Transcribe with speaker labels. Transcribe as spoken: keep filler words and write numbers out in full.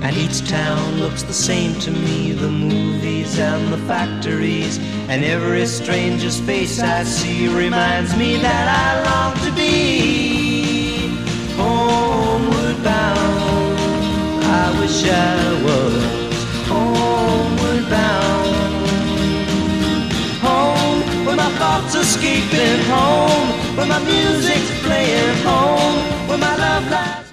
Speaker 1: And each town looks the same to me, the movies and the factories, and every stranger's face I see reminds me that I long to be homeward bound. I wish I was homeward bound. Home, where my thoughts escaping, home, where my music's playing, home, where my love lies.